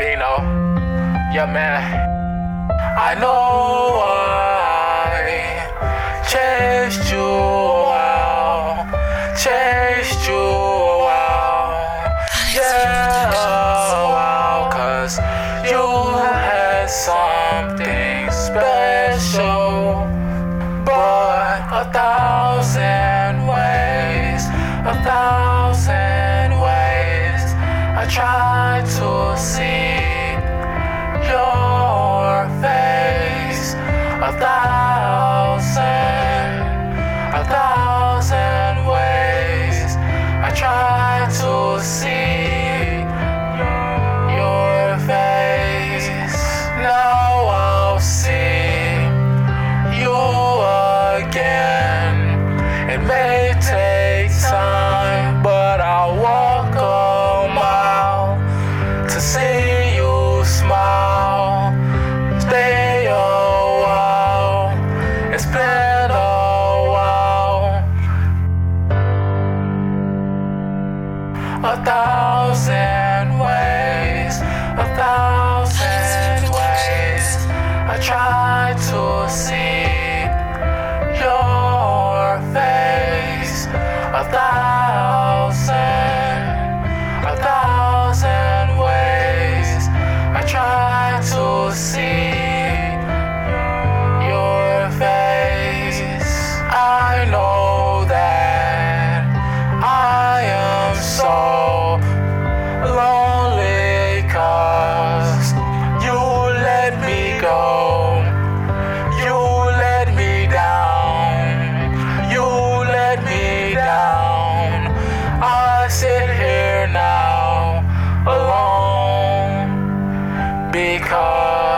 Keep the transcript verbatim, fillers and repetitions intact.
Vino, yeah man. I know I chased you out, chased you out, yeah, wow, cause you had something special. But a thousand ways, a thousand ways, I tried to see your face. A thousand, a thousand ways, I tried to see your face. Now I'll see you again. It may take time, but I'll walk a mile to see you smile. Stay a while, it's been a while. A thousand ways, a thousand ways, I tried to see your face. A thousand, a thousand ways, I tried to see your face. I know that I am so lonely, cause you let me go, you let me down, you let me down. I sit here now alone because